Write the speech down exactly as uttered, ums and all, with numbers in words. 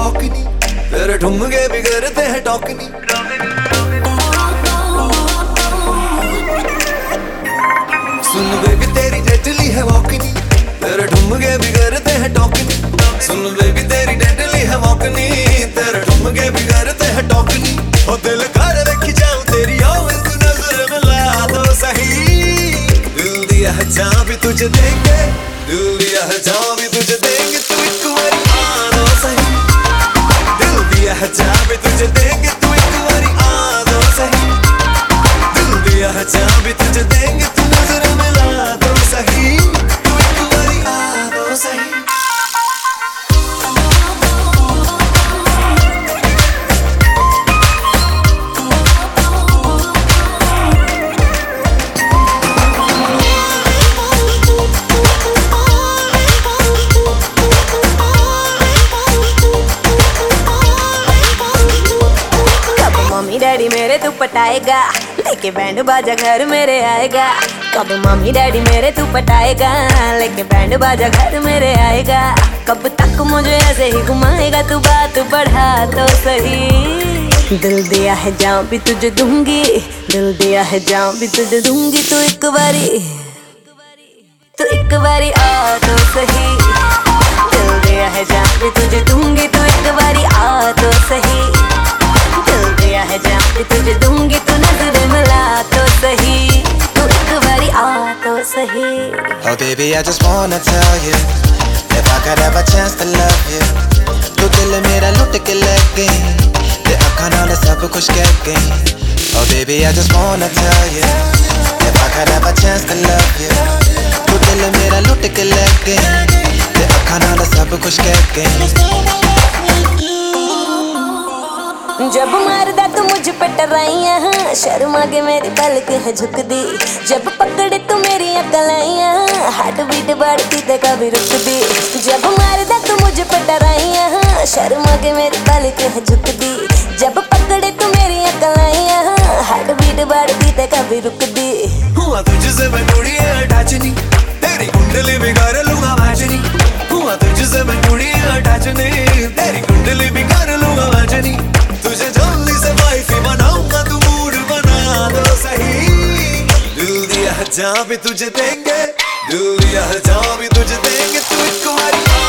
वॉकनी, तेरे ठुमके भी करते हैं टॉकनी। सुन बेबी तेरी डेडली है वॉकनी, तेरे ठुमके भी करते हैं टॉकनी। सुन बेबी तेरी डेडली है वॉकनी, तेरे ठुमके भी करते हैं टॉकनी। ओ दिल कर रखी जाऊं तेरी आओ तू नजर मिला दो सही। दिल दिया है जहां भी तुझे देंगे, दिल दिया है जहां भी तुझे देंगे, तू एक बारी आ दो सही। दिल दिया है जहां भी तुझे देंगे, तू एक बारी आ दो सही। दिल दिया है जहां भी तुझे देंगे, तू नजर मिला दो सही। तू एक बारी आ दो सही। मम्मी डैडी मेरे तू पटाएगा, लेके बैंड बाजा घर मेरे आएगा। कब मम्मी डैडी मेरे तू पटाएगा, लेके बैंड बाजा घर मेरे आएगा। कब तक मुझे ऐसे ही घुमाएगा, तू बात बढ़ा तो सही। दिल दिया है जहाँ भी तुझे दूंगी, दिल दिया है जहाँ भी तुझे दूंगी, तू एक बारी तू एक बारी आ तो सही। दिल दिया है जहाँ भी तुझे दूंगी, तू एक बारी आ तो सही। दिल दिया है जहाँ भी तुझे दूंगी, तू नजर मिला तो सही। तू एक बारी आ तो सही। Oh baby I just wanna tell you, if I could have a chance to love you, तू दिल मेरा लुट के ले गई, ते अखां नाल सब कुछ कह गई। Oh baby I just wanna tell you, if I could have a chance to love you, तू दिल मेरा लुट के ले गई, ते अखां नाल सब कुछ कह गई। जब मारदा तू मुझ पे टराइयां, शर्मा के मेरी पलक है झुक दी। जब पकड़े तू मेरी अकलाइयां, हार्ट बीट बढ़ती ते कभी रुक दी। जब मारदा तू मुझ पे टराइयां, शर्मा के मेरी पलक है झुक दी। जब पकड़े तू मेरी अकलाइयां, हार्ट बीट बढ़ती ते कभी रुक दी। हुआ तुझसे मैं थोड़ी अटैच नहीं, तेरी कुंडली बिगाड़ लूंगा मैच नहीं। हुआ तुझसे मैं थोड़ी अटैच नहीं, तेरी कुंडली बिगाड़ लूंगा मैच नहीं। तुझे जल्दी से वाइफी बनाऊंगा, तू मूड बना दो सही। दिल दिया है जहाँ भी तुझे देंगे, दिल दिया है जहाँ भी तुझे देंगे, तू एक बारी